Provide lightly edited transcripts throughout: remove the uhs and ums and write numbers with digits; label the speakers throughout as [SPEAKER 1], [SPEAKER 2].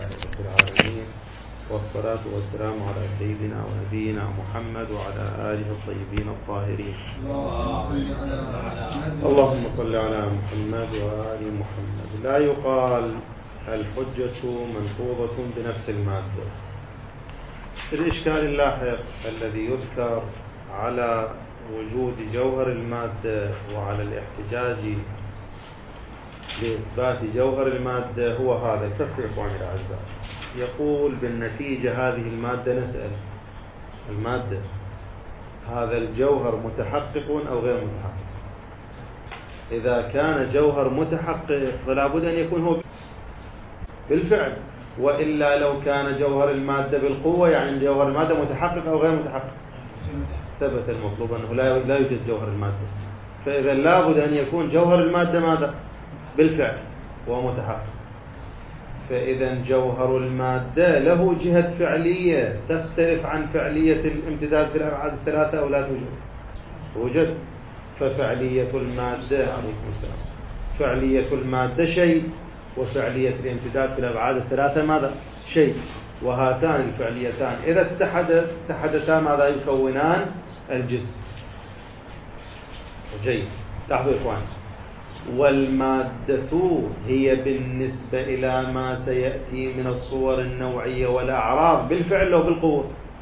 [SPEAKER 1] رب العالمين، والصلاة والسلام على سيدنا ونبينا محمد وعلى آله الطيبين الطاهرين. اللهم صل على محمد وآل محمد. لا يقال الحجة منقوضة بنفس المادة. الإشكال اللاحق الذي يذكر على وجود جوهر المادة وعلى الاحتجاج لإثبات جوهر المادة هو هذا الفرق. إخواني الأعزاء، يقول بالنتيجة هذه المادة نسأل المادة هذا الجوهر متحقق أو غير متحقق؟ إذا كان جوهر متحقق فلا بد أن يكون هو بالفعل، وإلا لو كان جوهر المادة بالقوة يعني جوهر المادة متحقق أو غير متحقق ثبت المطلوب أنه لا يوجد جوهر المادة. فإذا لا بد أن يكون جوهر المادة ماذا؟ بالفعل ومتحقق. فإذا جوهر المادة له جهة فعلية تختلف عن فعلية الامتداد في الأبعاد الثلاثة أو لا توجد؟ توجد. ففعلية المادة عليكم السلام، فعلية المادة شيء، وفعلية الامتداد في الأبعاد الثلاثة ماذا؟ شيء. وهاتان الفعليتان إذا اتحدتا ماذا يكونان؟ الجسم. جيد. لاحظوا يا إخوان، والمادة هي بالنسبة إلى ما سيأتي من الصور النوعية والأعراض بالفعل أو بالقوة؟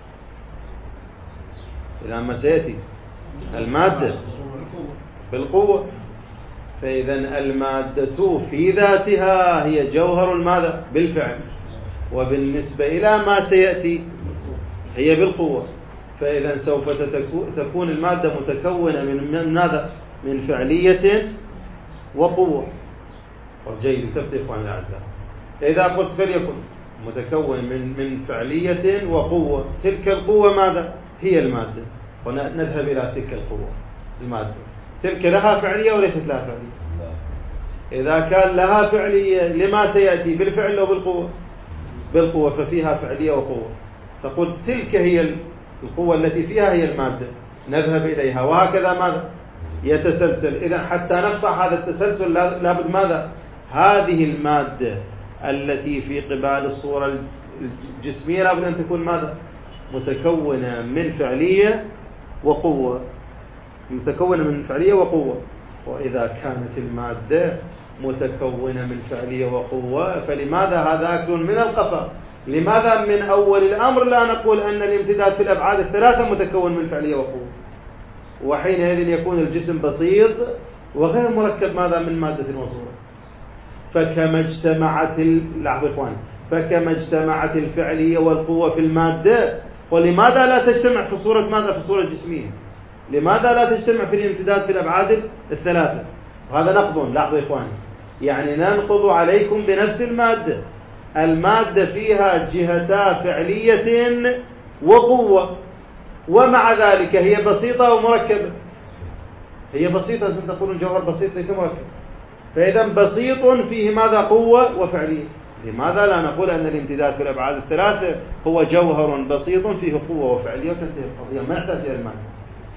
[SPEAKER 1] إلى ما سيأتي المادة بالقوة. فإذا المادة في ذاتها هي جوهر المادة بالفعل، وبالنسبة إلى ما سيأتي هي بالقوة. فإذا سوف تكون المادة متكونة من ماذا؟ من فعلية وقوة. جيد. تفتح إخواني الأعزاء، إذا قلت فليكن متكون من فعلية وقوة، تلك القوة ماذا؟ هي المادة، ونذهب إلى تلك القوة المادة. تلك لها فعلية وليست لها فعلية؟ إذا كان لها فعلية لما سيأتي بالفعل أو بالقوة؟ بالقوة، ففيها فعلية وقوة. تقول تلك هي القوة التي فيها هي المادة، نذهب إليها، وهكذا ماذا؟ يتسلسل. إذا حتى نقطع هذا التسلسل لابد ماذا؟ هذه المادة التي في قبال الصورة الجسمية لابد أن تكون ماذا؟ متكونة من فعلية وقوة، متكونة من فعلية وقوة. وإذا كانت المادة متكونة من فعلية وقوة فلماذا هذا أكل من القفا؟ لماذا من أول الأمر لا نقول أن الامتداد في الأبعاد الثلاثة متكون من فعلية وقوة؟ وحينئذ يكون الجسم بسيط وغير مركب ماذا؟ من مادة وصورة. فكما اجتمعت الفعلية والقوة في المادة، ولماذا لا تجتمع في صورة ماذا؟ في صورة جسمية. لماذا لا تجتمع في الامتداد في الأبعاد الثلاثة؟ وهذا نقض. لاحظوا إخواني، يعني ننقض عليكم بنفس المادة. المادة فيها جهتا فعلية وقوة، ومع ذلك هي بسيطة ومركبة. هي بسيطة، أنتم تقولون جوهر بسيط ليس مركب. فإذا بسيط فيه ماذا؟ قوة وفعلية. لماذا لا نقول أن الامتداد في الأبعاد الثلاثة هو جوهر بسيط فيه قوة وفعلية وتنتهي القضية؟ ما نحتاج إلى المعنى.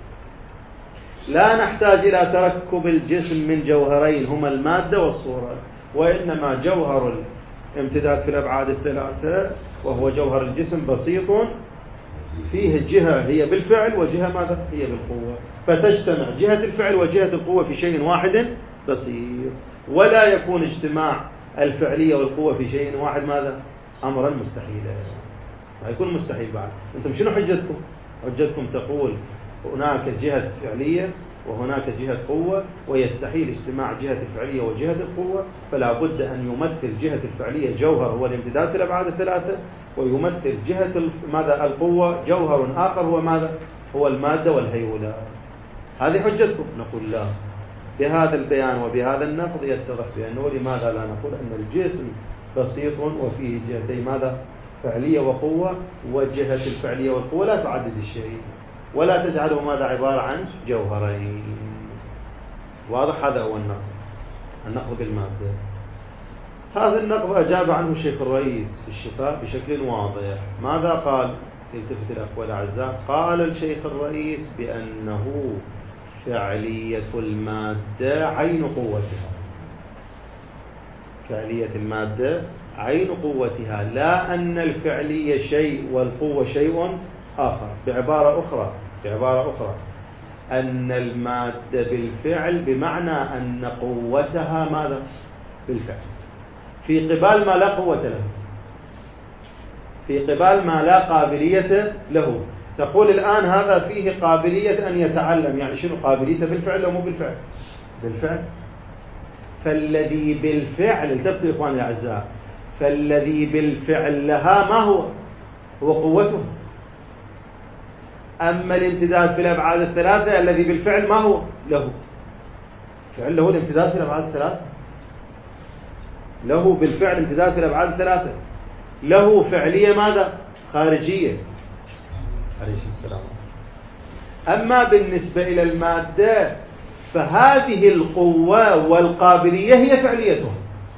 [SPEAKER 1] لا نحتاج إلى تركب الجسم من جوهرين هما المادة والصورة، وإنما جوهر الامتداد في الأبعاد الثلاثة وهو جوهر الجسم بسيط فيه جهة هي بالفعل وجهة ماذا؟ هي بالقوة. فتجتمع جهة الفعل وجهة القوة في شيء واحد بسيط، ولا يكون اجتماع الفعلية والقوة في شيء واحد ماذا؟ أمرا مستحيلا. ما يكون مستحيل بعد. أنتم شنو حجتكم؟ حجتكم تقول هناك جهة فعلية وهناك جهة قوة، ويستحيل اجتماع جهة الفعلية وجهة القوة، فلا بد أن يمثل جهة الفعلية جوهر هو الامتداد في الأبعاد الثلاثة، ويمثل جهة ماذا؟ القوة جوهر آخر هو ماذا؟ هو المادة والهيولة. هذه حجتكم. نقول لا، بهذا البيان وبهذا النقض يتضح بأنه لماذا لا نقول أن الجسم بسيط وفيه جهتين ماذا؟ فعلية وقوة، وجهة الفعلية والقوة لا تعدد الشيء ولا تجعله ماذا؟ عبارة عن جوهرين. واضح؟ هذا هو النقض بالمادة. هذا النقض أجاب عنه الشيخ الرئيس في الشفاء بشكل واضح. ماذا قال؟ التفت الأخوة الأعزاء، قال الشيخ الرئيس بأنه فعلية المادة عين قوتها. فعلية المادة عين قوتها، لا أن الفعلية شيء والقوة شيء آخر. بعبارة أخرى أن المادة بالفعل بمعنى أن قوتها ماذا؟ بالفعل، في قبال ما لا قوة له، في قبال ما لا قابلية له. تقول الآن هذا فيه قابلية أن يتعلم، يعني شنو قابليته؟ بالفعل أو مو بالفعل؟ بالفعل. فالذي بالفعل، التفتوا إخواني الأعزاء، فالذي بالفعل لها ما هو قوته. أما الامتداد في الأبعاد الثلاثة الذي بالفعل ما هو له؟ فعل له الامتداد في الأبعاد الثلاثة، له بالفعل امتداد في الأبعاد الثلاثة، له فعلية ماذا؟ خارجية. عليه السلام. أما بالنسبة إلى المادة فهذه القوة والقابلية هي فعليتها،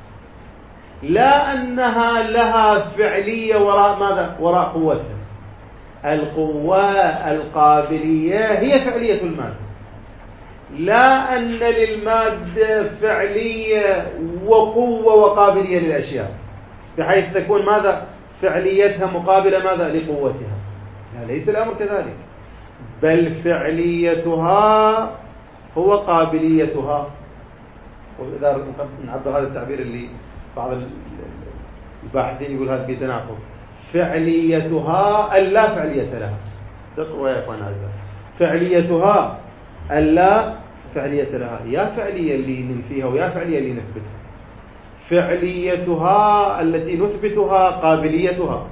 [SPEAKER 1] لا أنها لها فعلية وراء ماذا؟ وراء قوتها. القوة القابلية هي فعلية المادة، لا أن للمادة فعلية وقوة وقابلية للأشياء بحيث تكون ماذا؟ فعليتها مقابلة ماذا؟ لقوتها. لا، ليس الأمر كذلك، بل فعليتها هو قابليتها. وإذا نعبر هذا التعبير اللي بعض الباحثين يقول هذا في تناقض، فعليتها اللا فعلية لها. دقوا يا اخوان اعزائي، فعليتها اللا فعلية لها، يا فعلية اللي ننفيها ويا فعلية اللي نثبتها. فعليتها التي نثبتها قابليتها،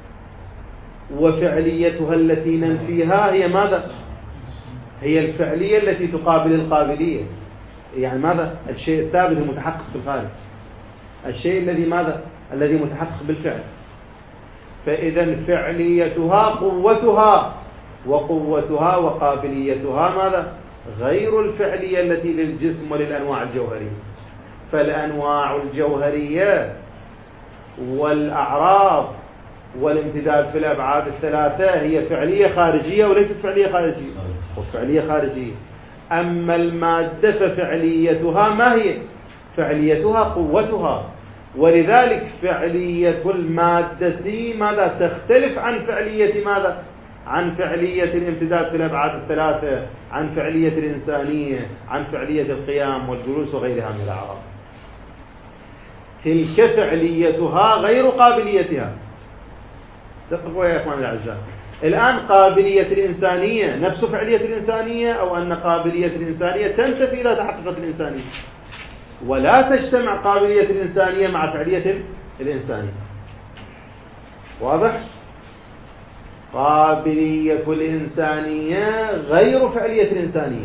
[SPEAKER 1] وفعليتها التي ننفيها هي ماذا؟ هي الفعلية التي تقابل القابلية. يعني ماذا؟ الشيء الثابت المتحقق في الخارج، الشيء الذي ماذا؟ الذي متحقق بالفعل. فإذا فعليتها قوتها، وقوتها وقابليتها ماذا؟ غير الفعلية التي للجسم وللأنواع الجوهرية. فالأنواع الجوهرية والأعراض والامتداد في الأبعاد الثلاثة هي فعلية خارجية وليست فعلية خارجية، وفعلية خارجية. أما المادة ففعليتها ما هي؟ فعليتها قوتها. ولذلك فعلية المادة ماذا؟ تختلف عن فعلية ماذا؟ عن فعلية الامتداد في الأبعاد الثلاثة، عن فعلية الإنسانية، عن فعلية القيام والجلوس وغيرها من الأعراض. تلك فعليتها غير قابليتها. دققوا يا إخواني الأعزاء، الآن قابلية الإنسانية نفس فعلية الإنسانية، أو أن قابلية الإنسانية تنتفي إذا تحققت الإنسانية، ولا تجتمع قابلية الإنسانية مع فعلية الإنسانية. واضح؟ قابلية الإنسانية غير فعلية الإنسانية،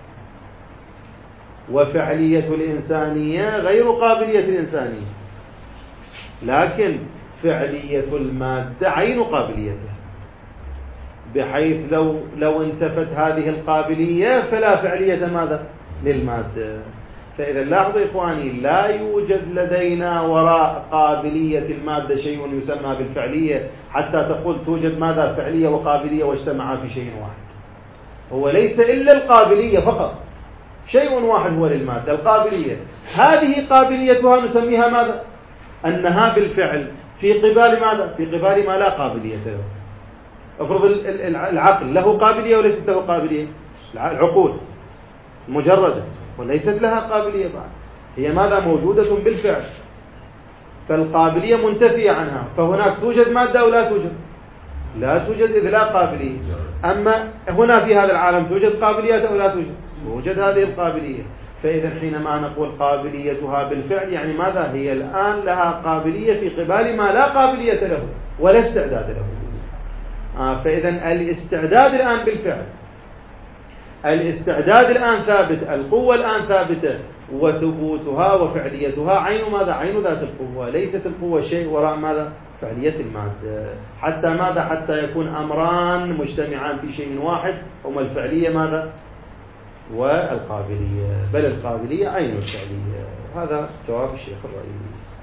[SPEAKER 1] وفعلية الإنسانية غير قابلية الإنسانية، لكن فعلية المادة عين قابليتها، بحيث لو انتفت هذه القابلية فلا فعلية ماذا؟ للمادة. فإذا لاحظوا إخواني، لا يوجد لدينا وراء قابلية المادة شيء يسمى بالفعلية حتى تقول توجد ماذا؟ فعلية وقابلية واجتمعا في شيء واحد. هو ليس إلا القابلية فقط، شيء واحد هو للمادة، القابلية. هذه قابليتها نسميها ماذا؟ أنها بالفعل في قبال ماذا؟ في قبال ما لا قابلية له. افرض العقل له قابلية وليست له قابلية، العقول مجردة وليست لها قابلية بعد، هي ماذا؟ موجودة بالفعل، فالقابلية منتفية عنها. فهناك توجد مادة أو لا توجد؟ لا توجد، إذ لا قابلية. أما هنا في هذا العالم توجد قابليات أو لا توجد؟ توجد هذه القابلية. فإذا حينما نقول قابليتها بالفعل يعني ماذا؟ هي الآن لها قابلية في قبال ما لا قابلية له ولا استعداد له. فإذا الاستعداد الآن بالفعل، الاستعداد الآن ثابت، القوة الآن ثابتة، وثبوتها وفعليتها عين ماذا؟ عين ذات القوة، ليست القوة شيء وراء ماذا؟ فعلية المادة. حتى ماذا؟ حتى يكون أمران مجتمعان في شيء واحد، هما الفعلية ماذا؟ والقابلية، بل القابلية عين الفعلية. هذا جواب الشيخ الرئيس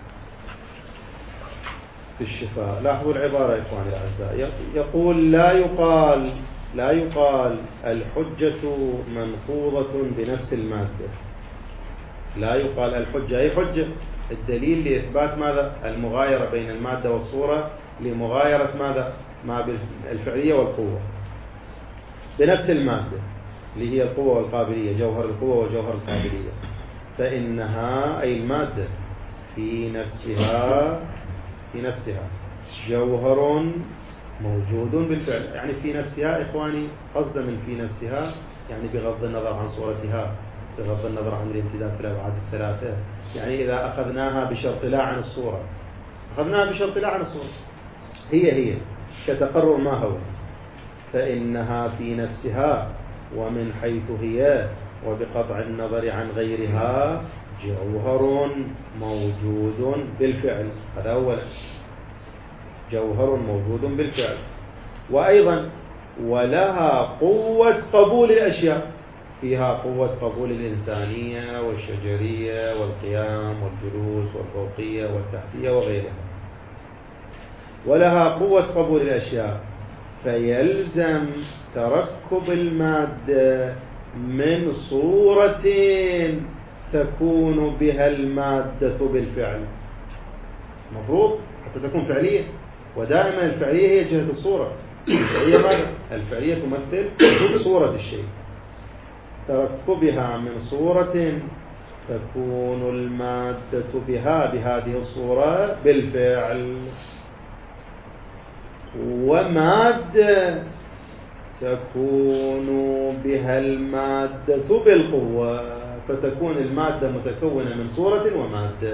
[SPEAKER 1] في الشفاء. لاحظوا العبارة يا إخواني الأعزاء، يقول لا يقال الحجة منقوضة بنفس المادة. لا يقال الحجة أي حجة الدليل لإثبات ماذا؟ المغايرة بين المادة والصورة لمغايرة ماذا؟ ما بالفعلية والقوة بنفس المادة اللي هي القوة والقابلية، جوهر القوة وجوهر القابلية، فإنها أي المادة في نفسها جوهر موجود بالفعل. يعني في نفسها إخواني قصد من في نفسها يعني بغض النظر عن صورتها، بغض النظر عن الامتداد في الأبعاد الثلاثة. يعني إذا أخذناها بشرط لا عن الصورة، هي كتقرر ما هو، فإنها في نفسها ومن حيث هي وبقطع النظر عن غيرها جوهر موجود بالفعل. هذا أولا، جوهر موجود بالفعل. وأيضا ولها قوة قبول الأشياء، فيها قوة قبول الإنسانية والشجرية والقيام والجلوس والفوقية والتحتية وغيرها. ولها قوة قبول الأشياء، فيلزم تركب المادة من صورة تكون بها المادة بالفعل. مفروض حتى تكون فعلية، ودائما الفعلية هي جهة الصورة. الفعلية تمثل صورة الشيء، تركبها من صورة تكون المادة بها بهذه الصورة بالفعل، ومادة تكون بها المادة بالقوة، فتكون المادة متكونة من صورة ومادة.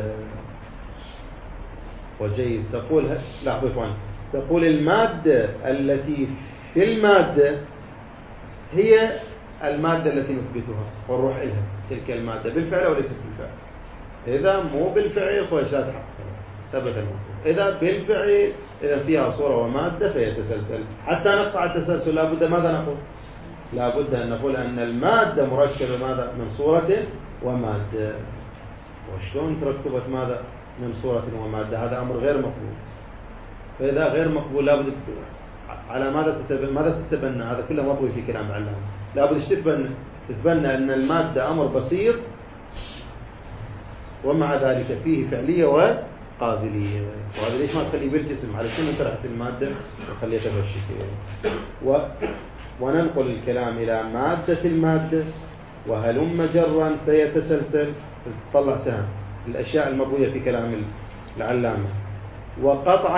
[SPEAKER 1] وجيد تقول تقول المادة التي في المادة هي المادة التي نثبتها ونروح إليها، تلك المادة بالفعل وليست بالفعل. إذا مو بالفعل فإيش لا تحقق ثبت المطلوب. إذا بالفعل إذا فيها صورة ومادة فيتسلسل. حتى نقطع التسلسل لابد ماذا نقول؟ لابد أن نقول أن المادة مركبة ماذا؟ من صورة ومادة. وشلون تركبت ماذا؟ من صورة ومادة؟ هذا أمر غير مقبول. فإذا غير مقبول لابد على ماذا تتبنى؟ هذا كله مبغي في كلام علام. لابد تتبنى أن المادة أمر بسيط ومع ذلك فيه فعلية وقابلية. وهذا ليش ما تخليه بالجسم؟ على شنو طرحت المادة وخليتها بالشكل. وننقل الكلام إلى مادة المادة وهلم جرا فيتسلسل. تطلع سهم الأشياء المبغية في كلام العلامة. وقطعا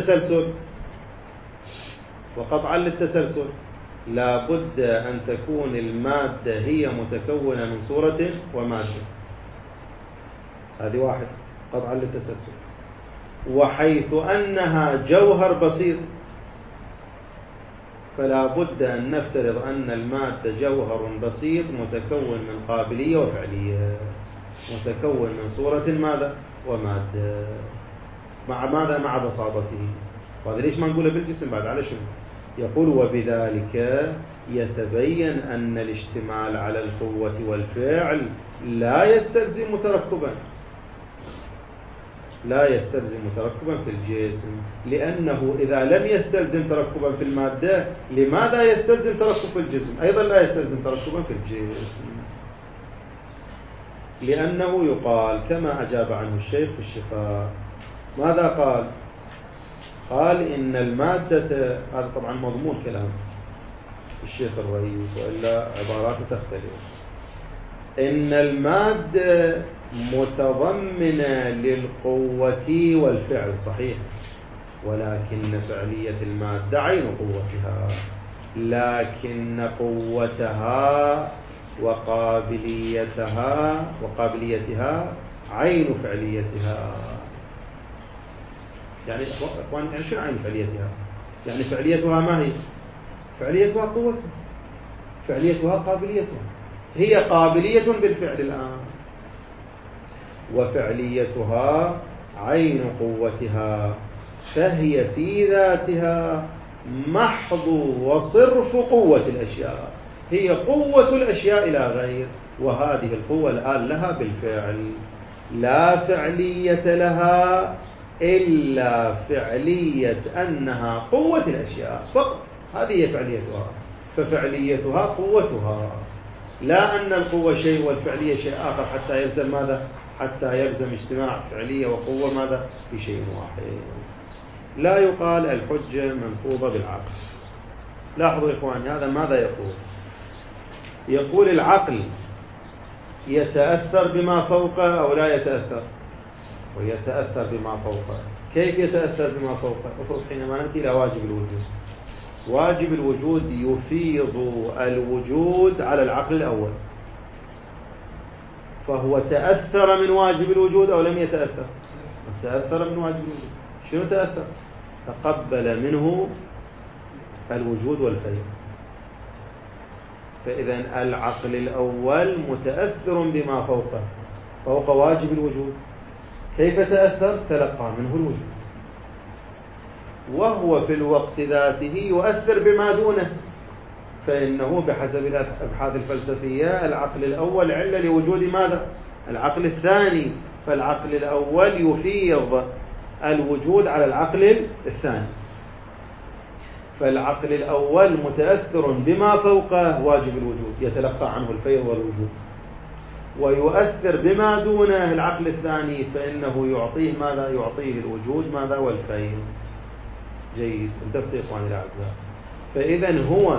[SPEAKER 1] للتسلسل لا بد أن تكون المادة هي متكونة من صورة ومادة. هذه واحد قطعا للتسلسل. وحيث أنها جوهر بسيط فلا بد أن نفترض أن المادة جوهر بسيط متكون من قابلية وفعلية، متكون من صورة ماذا ومادة. مع ماذا؟ مع بساطته. وهذا ليش ما نقوله بالجسم بعد؟ على شنو؟ يقول وبذلك يتبين أن الاشتمال على القوة والفعل لا يستلزم تركبا في الجسم، لأنه إذا لم يستلزم تركبا في المادة لماذا يستلزم تركب في الجسم؟ أيضا لا يستلزم تركبا في الجسم، لأنه يقال كما أجاب عنه الشيخ في الشفاء. ماذا قال؟ قال إن المادة، هذا طبعا مضمون كلام الشيخ الرئيس وإلا عباراته تختلف. إن المادة متضمنة للقوة والفعل صحيح، ولكن فعلية المادة عين قوتها، لكن قوتها وقابليتها عين فعليتها. يعني أخوان يعني شو عين فعليتها؟ يعني فعليتها ما هي؟ فعليتها قوتها، فعليتها قابليتها. هي قابلية بالفعل الآن، وفعليتها عين قوتها، فهي في ذاتها محض وصرف قوة الأشياء. هي قوة الأشياء لا غير، وهذه القوة الآن لها بالفعل، لا فعلية لها إلا فعلية أنها قوة الأشياء فقط. هذه هي فعليتها، ففعليتها قوتها، لا أن القوة شيء والفعلية شيء آخر حتى يلزم ماذا؟ حتى يلزم اجتماع فعلية وقوة ماذا في شيء واحد. لا يقال الحجة منقوضة بالعقل. لاحظوا إخواني هذا ماذا يقول؟ يقول العقل يتأثر بما فوقه أو لا يتأثر؟ ويتأثر بما فوقه. كيف يتأثر بما فوقه؟ افرض حينما نأتي إلى واجب الوجود، واجب الوجود يفيض الوجود على العقل الأول، فهو تأثر من واجب الوجود أو لم يتأثر؟ تأثر من واجب الوجود. شنو تأثر؟ تقبل منه الوجود والفيض. فإذا العقل الأول متأثر بما فوقه، فوق واجب الوجود. كيف تأثر؟ تلقى منه الوجود، وهو في الوقت ذاته يؤثر بما دونه، فإنه بحسب الأبحاث الفلسفية العقل الأول علة لوجود ماذا؟ العقل الثاني. فالعقل الأول يفيض الوجود على العقل الثاني، فالعقل الأول متأثر بما فوقه واجب الوجود، يتلقى عنه الفيض والوجود، ويؤثر بما دونه العقل الثاني، فإنه يعطيه ماذا؟ يعطيه الوجود ماذا؟ والفيض. جيد، انتبهوا إخواني الأعزاء. فإذا هو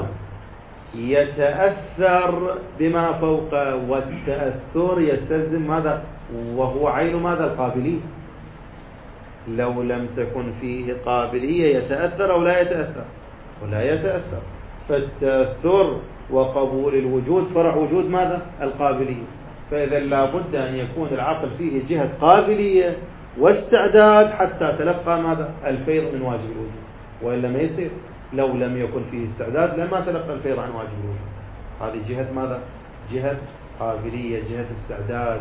[SPEAKER 1] يتأثر بما فوقه، والتأثر يستلزم ماذا؟ وهو عين ماذا؟ القابلية. لو لم تكن فيه قابلية يتأثر أو لا يتأثر؟ ولا يتأثر. فالتأثر وقبول الوجود فرع وجود ماذا؟ القابلية. فإذا لا بد أن يكون العقل فيه جهة قابلية واستعداد حتى تلقى ماذا؟ الفيض من واجب الوجود، وإلا ما يصير. لو لم يكن فيه استعداد لما تلقى الفيض عن واجب الوجود. هذه جهة ماذا؟ جهة قابلية، جهة استعداد.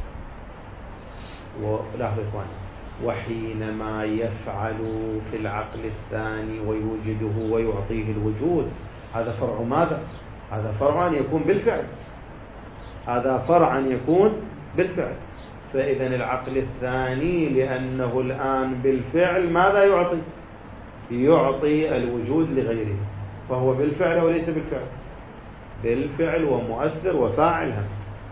[SPEAKER 1] ولاحظوا إخواني، وحينما يفعل في العقل الثاني ويوجده ويعطيه الوجود، هذا فرع ماذا؟ هذا فرع أن يكون بالفعل، هذا فرع أن يكون بالفعل. فإذا العقل الثاني لأنه الآن بالفعل ماذا يعطي؟ يعطي الوجود لغيره، فهو بالفعل وليس بالفعل؟ بالفعل ومؤثر وفاعل هم.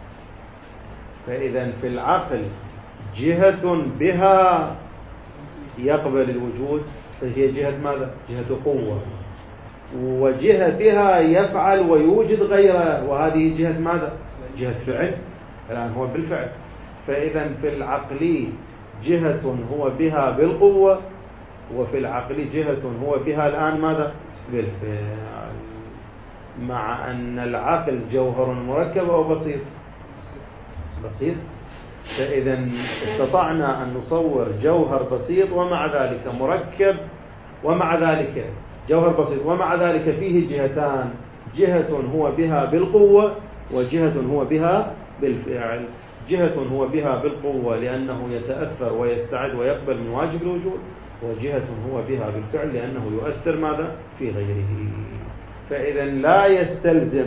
[SPEAKER 1] فإذا في العقل جهة بها يقبل الوجود، فهي جهة ماذا؟ جهة قوة. وجهة بها يفعل ويوجد غيره، وهذه جهة ماذا؟ جهة فعل. الآن هو بالفعل. فإذا في العقل جهة هو بها بالقوة، وفي العقل جهة هو بها الآن ماذا؟ بالفعل. مع أن العقل جوهر مركب أو بسيط؟ بسيط. فإذا استطعنا أن نصور جوهر بسيط ومع ذلك مركب، ومع ذلك جوهر بسيط ومع ذلك فيه جهتان، جهة هو بها بالقوة وجهة هو بها بالفعل. جهة هو بها بالقوة لأنه يتأثر ويستعد ويقبل من واجب الوجود، وجهة هو بها بالفعل لأنه يؤثر ماذا؟ في غيره. فإذا لا يستلزم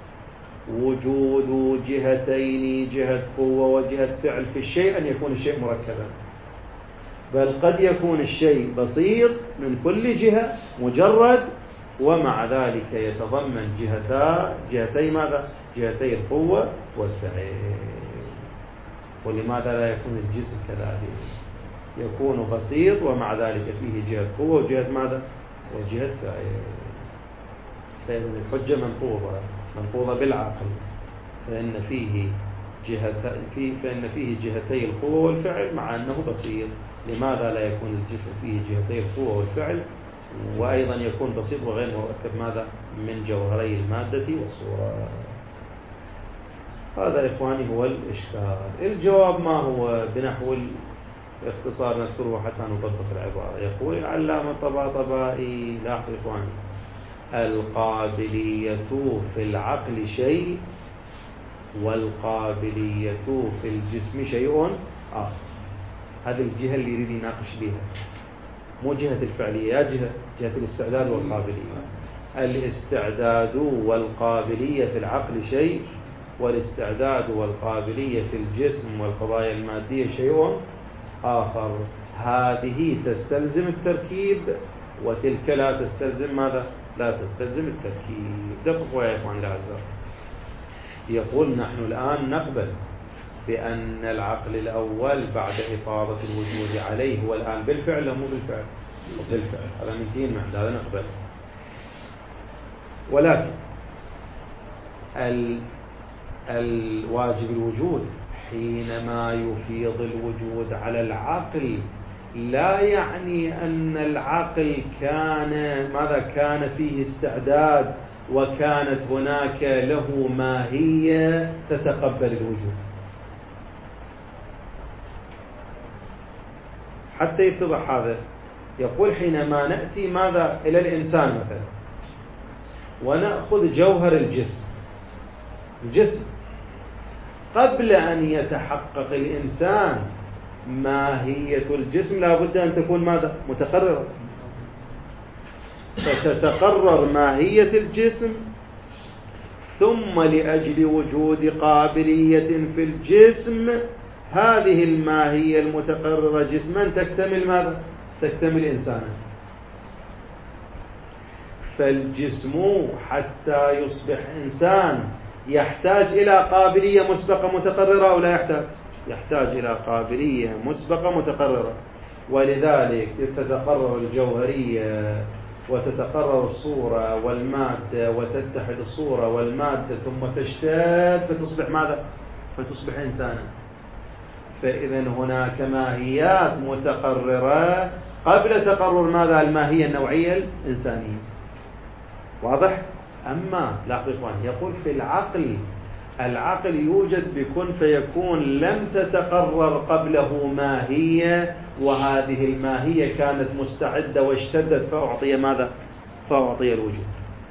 [SPEAKER 1] وجود جهتين، جهة قوة وجهة فعل في الشيء، أن يكون الشيء مركبا، بل قد يكون الشيء بسيط من كل جهة مجرد، ومع ذلك يتضمن جهتي ماذا؟ جهتي القوة والفعل. ولماذا لا يكون الجسم كذلك؟ يكون بسيط ومع ذلك فيه جهة قوة وجهة ماذا؟ وجهة فعل. فإن الحجة منقوضة بالعقل، فإن فيه جهتي القوة والفعل مع أنه بسيط. لماذا لا يكون الجسم فيه جهتي القوة والفعل وأيضا يكون بسيط وغير مركب ماذا؟ من جوهري المادة والصورة. هذا إخواني هو الإشكال. الجواب ما هو؟ بنحو الاختصار نذكره حتى نطبق العبارة. يقول العلامة الطباطبائي، لاحظوا إخواني، القابلية في العقل شيء، والقابلية في الجسم شيء آخر. هذه الجهة اللي يريد يناقش بها، مو جهة الفعلية، جهة الاستعداد والقابلية. الاستعداد والقابلية في العقل شيء، والاستعداد والقابلية في الجسم والقضايا المادية شيء آخر. هذه تستلزم التركيب وتلك لا تستلزم ماذا؟ لا تستلزم التركيب. دققوا يا إخواني الأعزاء. يقول نحن الآن نقبل بأن العقل الأول بعد إفاضة الوجود عليه هو الآن بالفعل أو مو بالفعل؟ بالفعل. هذا منتين مع هذا نقبل. ولكن الواجب الوجود حينما يفيض الوجود على العقل لا يعني أن العقل كان فيه استعداد وكانت هناك له ماهية تتقبل الوجود. حتى يتضح هذا يقول حينما نأتي إلى الإنسان مثلا ونأخذ جوهر الجسم قبل أن يتحقق الإنسان ماهية الجسم لا بد أن تكون متقررة. فتتقرر ماهية الجسم ثم لأجل وجود قابلية في الجسم هذه الماهية المتقررة جسما تكتمل إنسانا. فالجسم حتى يصبح إنسان يحتاج إلى قابلية مسبقة متقررة أو لا يحتاج؟ يحتاج إلى قابلية مسبقة متقررة. ولذلك تتقرر الجوهرية وتتقرر الصورة والمادة وتتحد الصورة والمادة ثم تشتد فتصبح إنسانا. فإذا هناك ماهيات متقررة قبل تقرر الماهية النوعية الإنسانية. واضح؟ أما لاحظوا إخوان يقول في العقل يوجد بكن فيكون لم تتقرر قبله ماهية وهذه الماهية كانت مستعدة واشتدت فأعطي الوجود.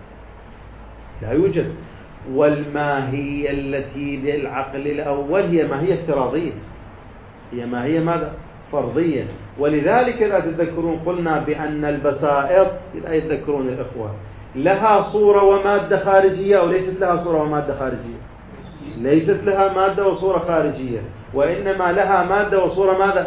[SPEAKER 1] لا يوجد. والماهية التي للعقل الأول هي ماهية افتراضية، هي ماهية فرضية. ولذلك لا تذكرون قلنا بأن البسائط لا يتذكرون الإخوة لها صورة ومادة خارجية أو ليست لها صورة ومادة خارجية؟ ليست لها مادة وصورة خارجية، وإنما لها مادة وصورة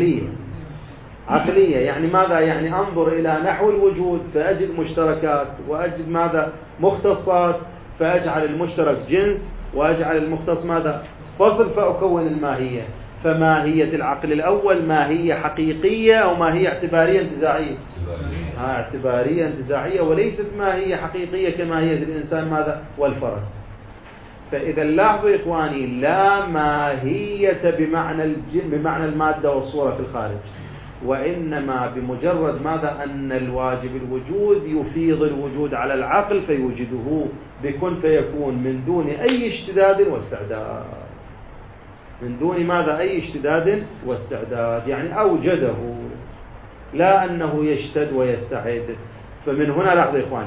[SPEAKER 1] عقلية. يعني يعني أنظر إلى نحو الوجود فأجد مشتركات وأجد مختصات فأجعل المشترك جنس وأجعل المختص فصل فأكون الماهية. فماهية العقل الأول ماهية حقيقية أو ماهية اعتبارية انتزاعية؟ اعتبارية انتزاعية، وليست ماهية حقيقية كماهية الإنسان والفرس. فإذا لاحظوا إخواني لا ماهية بمعنى المادة والصورة في الخارج، وإنما بمجرد أن الواجب الوجود يفيض الوجود على العقل فيوجده بكن فيكون من دون أي اشتداد واستعداد. من دون أي اشتداد واستعداد، يعني أوجده لا أنه يشتد ويستعد. فمن هنا لاحظوا إخواني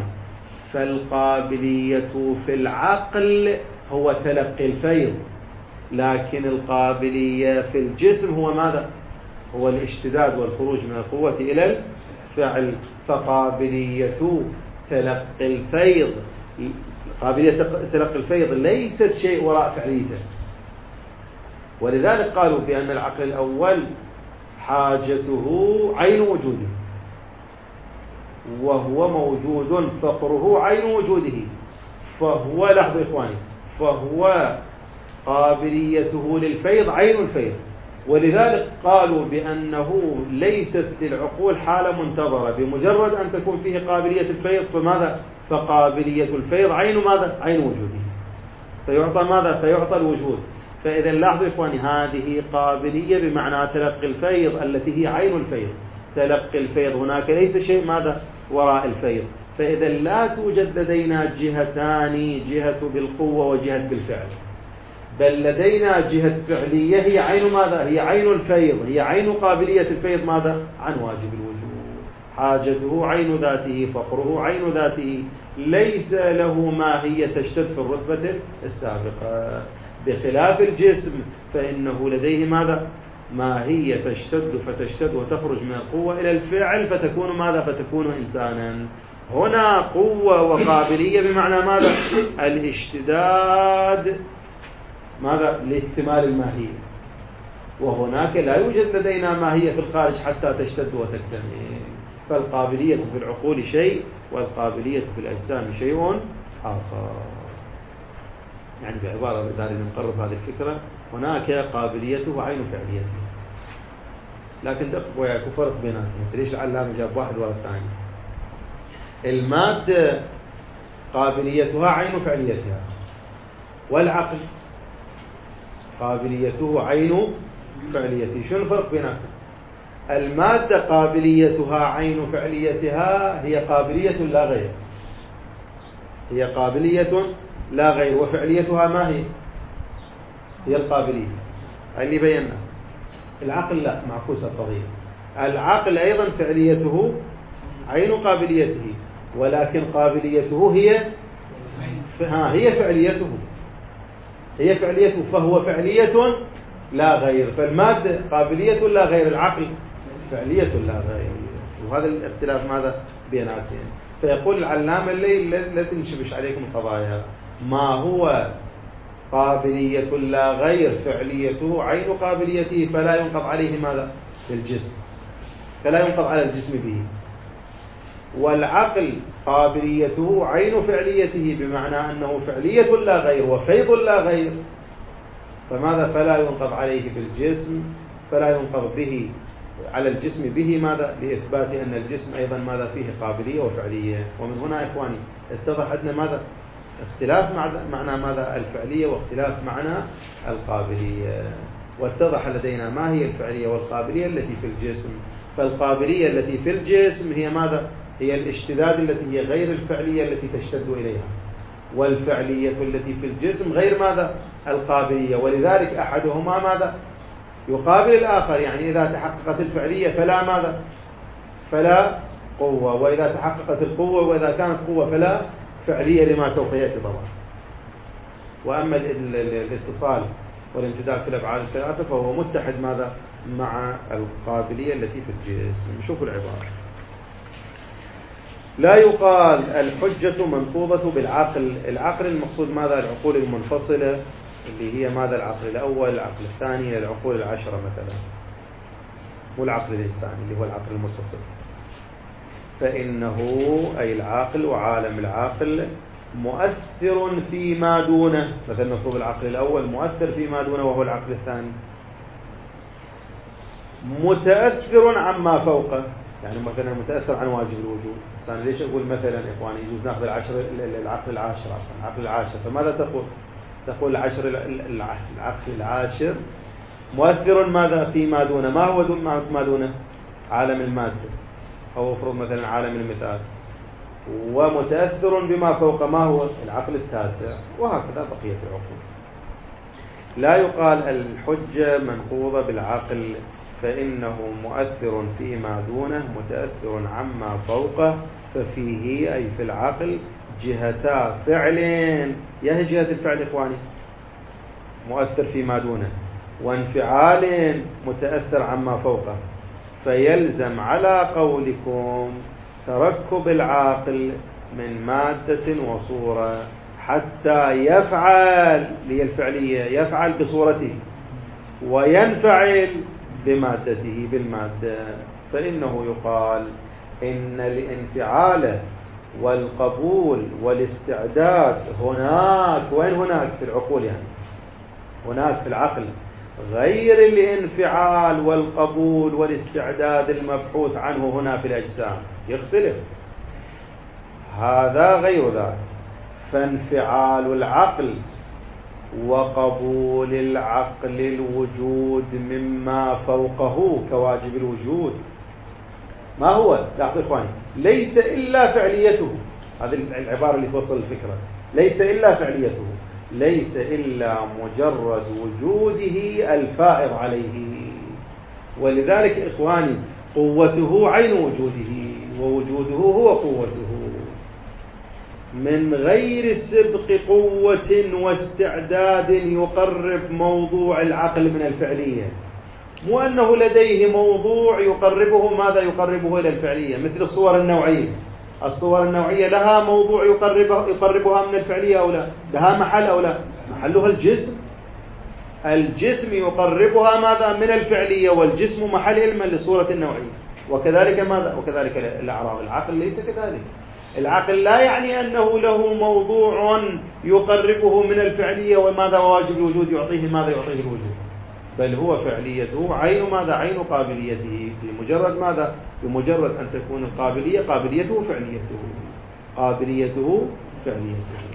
[SPEAKER 1] فالقابلية في العقل هو تلقي الفيض، لكن القابلية في الجسم هو هو الاشتداد والخروج من القوة إلى الفعل. فقابلية تلقي الفيض ليست شيء وراء فعليته. ولذلك قالوا بأن العقل الأول حاجته عين وجوده وهو موجود، فقره عين وجوده، فهو لاحظوا إخواني فهو قابليته للفيض عين الفيض. ولذلك قالوا بأنه ليست للعقول حالة منتظرة، بمجرد أن تكون فيه قابلية الفيض فقابلية الفيض عين عين وجوده، فيعطى الوجود. فإذا لاحظوا إخواني هذه قابلية بمعنى تلقي الفيض التي هي عين الفيض. تلقي الفيض هناك ليس شيء وراء الفيض. فإذا لا توجد لدينا جهتان، جهة بالقوة وجهة بالفعل، بل لدينا جهة فعلية هي عين هي عين الفيض، هي عين قابلية الفيض عن واجب الوجود. حاجته عين ذاته، فقره عين ذاته، ليس له ماهية تشتد في الرتبة السابقة. بخلاف الجسم فإنه لديه ماهية تشتد وتخرج من القوة إلى الفعل فتكون إنسانا. هنا قوة وقابلية بمعنى الاشتداد لاكتمال الماهية، وهناك لا يوجد لدينا ماهية في الخارج حتى تشتد وتكتمل. فالقابلية في العقول شيء والقابلية في الأجسام شيء آخر. يعني بعبارة إذا نقرب هذه الفكرة هناك قابليته وعين فعليته. لكن دقق وياكو فرق بيناتهم. ليش العلامة جاب واحد ورا الثاني؟ المادة قابليتها عين فعليتها، والعقل قابليته عين فعليته. شنو الفرق بيناتهم؟ المادة قابليتها عين فعليتها هي قابلية لا غير، هي قابلية لا غير، وفعليتها ما هي؟ هي القابلية اللي بينا. العقل لا، معكوس القضية. العقل أيضا فعليته عين قابليته، ولكن قابليته هي فعليته، هي فعليته، فهو فعلية لا غير. فالمادة قابلية لا غير، العقل فعلية لا غير. وهذا الاختلاف ماذا بيناتهم. فيقول العلامة لا تنشبش عليكم القضايا. ما هو قابلية لا غير فعليته عين قابليته، فلا ينقض عليه ماذا؟ الجسم، فلا ينقض على الجسم به. والعقل قابليته عين فعليته، بمعنى أنه فعلية لا غير وفيض لا غير، فماذا؟ فلا ينقض عليه بالجسم، فلا ينقض به على الجسم به. ماذا؟ لإثبات أن الجسم أيضا ماذا فيه قابلية وفعلية. ومن هنا إخواني اتضح عندنا ماذا؟ اختلاف معنى ماذا؟ الفعلية، واختلاف معنى القابلية. واتضح لدينا ما هي الفعلية والقابلية التي في الجسم. فالقابلية التي في الجسم هي ماذا؟ هي الاشتداد التي هي غير الفعلية التي تشتد إليها، والفعلية التي في الجسم غير ماذا؟ القابلية. ولذلك أحدهما ماذا؟ يقابل الآخر. يعني إذا تحققت الفعلية فلا ماذا؟ فلا قوة، وإذا تحققت القوة وإذا كانت قوة فلا فعلية، لما سوف يأتي طبعا. وأما الاتصال والامتداد في الأفعال الثلاثة فهو متحد ماذا؟ مع القابلية التي في الجسم. شوفوا العبارة. لا يقال الحجة منقوضة بالعقل. العقل المقصود ماذا؟ العقول المنفصلة اللي هي ماذا؟ العقل الأول، العقل الثاني، العقول العشرة مثلا، والعقل الإنساني اللي هو العقل المتصل. فإنه أي العاقل وعالم العاقل مؤثر فيما دونه. مثلا نصوب العقل الأول مؤثر فيما دونه وهو العقل الثاني، متأثر عما فوقه. يعني مثلا متأثر عن واجب الوجود. إنسان ليش أقول مثلا إخواني يجوز نأخذ العقل العاشر. فماذا تقول؟ تقول العقل العاشر مؤثر ماذا؟ فيما دونه. ما هو ما دونه؟ عالم المادة، أو افرض مثلا عالم المثال. ومتأثر بما فوق، ما هو؟ العقل التاسع، وهكذا بقية العقول. لا يقال الحجة منقوضة بالعقل، فإنه مؤثر فيما دونه متأثر عما فوقه. ففيه أي في العقل جهتا فعلين. يهي جهة الفعل إخواني مؤثر فيما دونه، وانفعال متأثر عما فوقه. فيلزم على قولكم تركب العاقل من مادة وصورة حتى يفعل، هي الفعلية، يفعل بصورته وينفعل بمادته بالمادة. فإنه يقال إن الانفعال والقبول والاستعداد هناك. وين هناك؟ في العقول، يعني هناك في العقل، غير الانفعال والقبول والاستعداد المبحوث عنه هنا في الأجسام، يختلف. هذا غير ذلك. فانفعال العقل وقبول العقل الوجود مما فوقه كواجب الوجود ما هو؟ لاحظوا إخواني، ليس إلا فعليته. هذه العبارة اللي توصل الفكرة. ليس إلا فعليته، ليس إلا مجرد وجوده الفائض عليه. ولذلك إخواني قوته عين وجوده، ووجوده هو قوته، من غير سبق قوة واستعداد يقرب موضوع العقل من الفعلية. مو أنه لديه موضوع يقربه، ماذا يقربه إلى الفعلية؟ مثل الصور النوعية. الصور النوعية لها موضوع يقربها من الفعلية أو لا؟ لها محل أو لا؟ محلها الجسم. الجسم يقربها ماذا؟ من الفعلية، والجسم محل علما للصورة النوعية. وكذلك ماذا؟ وكذلك الأعراض. العقل ليس كذلك. العقل لا يعني أنه له موضوع يقربه من الفعلية وماذا واجب الوجود يعطيه ماذا يعطيه الوجود، بل هو فعليته عين ماذا عين قابليته، بمجرد ماذا بمجرد أن تكون القابلية قابليته فعليته، قابليته فعليته.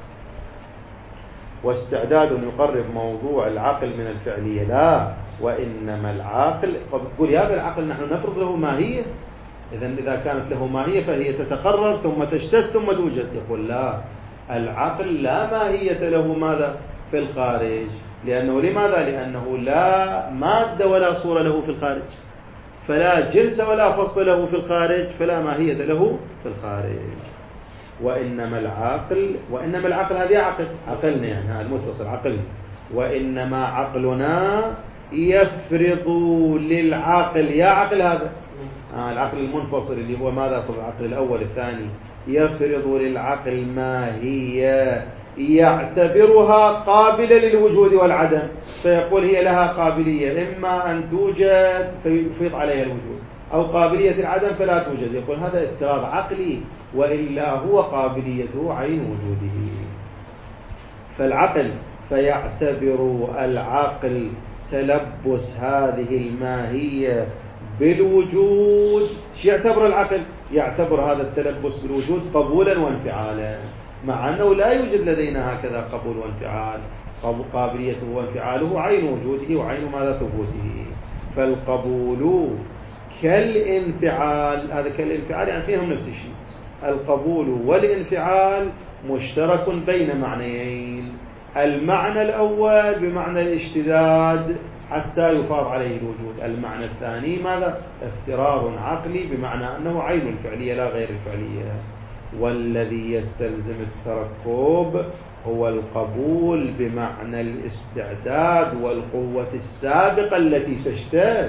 [SPEAKER 1] واستعداد يقرب موضوع العقل من الفعلية لا، وإنما العاقل تقول يا بالعقل نحن نفرض له ماهية، إذا كانت له ماهية فهي تتقرر ثم تشتت ثم توجد. يقول لا، العقل لا ماهية له ماذا في الخارج، لأنه لماذا؟ لأنه لا مادة ولا صورة له في الخارج، فلا جنس ولا فصل له في الخارج، فلا ماهية له في الخارج. وإنما العقل هذه عقلنا يعني المتصل عقلنا، وإنما عقلنا يفرض للعقل، يا عقل هذا العقل المنفصل اللي هو ماذا في العقل الأول الثاني، يفرض للعقل ماهية يعتبرها قابلة للوجود والعدم، فيقول هي لها قابلية إما أن توجد فيفرض عليها الوجود، أو قابلية العدم فلا توجد. يقول هذا اضطراب عقلي، وإلا هو قابليته عين وجوده. فالعقل فيعتبر العقل تلبس هذه الماهية بالوجود. شو يعتبر العقل؟ يعتبر هذا التلبس بالوجود قبولا وانفعالا، مع أنه لا يوجد لدينا هكذا قبول وانفعال، قابليته وانفعاله عين وجوده وعين ماذا ثبوته. فالقبول كالانفعال، هذا كالانفعال يعني فيهم نفس الشيء، القبول والانفعال مشترك بين معنيين، المعنى الأول بمعنى الاشتداد حتى يفاض عليه الوجود، المعنى الثاني ماذا؟ افتراض عقلي بمعنى أنه عين الفعلية لا غير الفعلية. والذي يستلزم التركب هو القبول بمعنى الاستعداد والقوة السابقة التي تشتد،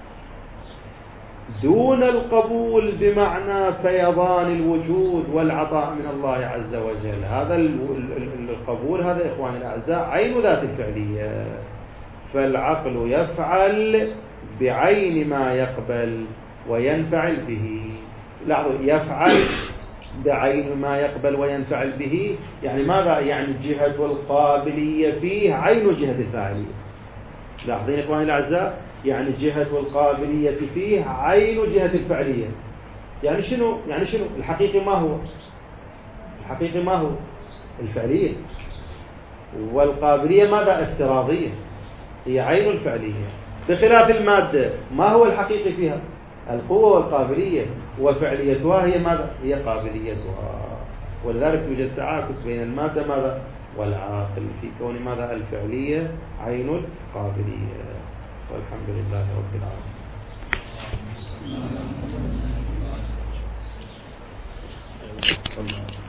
[SPEAKER 1] دون القبول بمعنى فيضان الوجود والعطاء من الله عز وجل. هذا القبول هذا إخواني الأعزاء عين ذات الفعلية. فالعقل يفعل بعين ما يقبل وينفعل به. لاحظوا، يفعل بعين ما يقبل وينفعل به، يعني ماذا؟ يعني جهة القابلية فيه عين جهة الفاعلية. لاحظين إخواني الأعزاء، يعني جهة القابلية فيه عين جهة الفعلية. يعني شنو؟ الحقيقي ما هو؟ الحقيقي ما هو؟ الفعلية. والقابلية ماذا؟ افتراضية، هي عين الفعلية. بخلاف المادة ما هو الحقيقي فيها؟ القوة والقابلية، وفعليتها هي ماذا؟ هي قابليتها. ولذلك يوجد تعاكس بين المادة ماذا؟ والعاقل في كون ماذا؟ الفعلية عين القابلية. والحمد لله رب العالمين.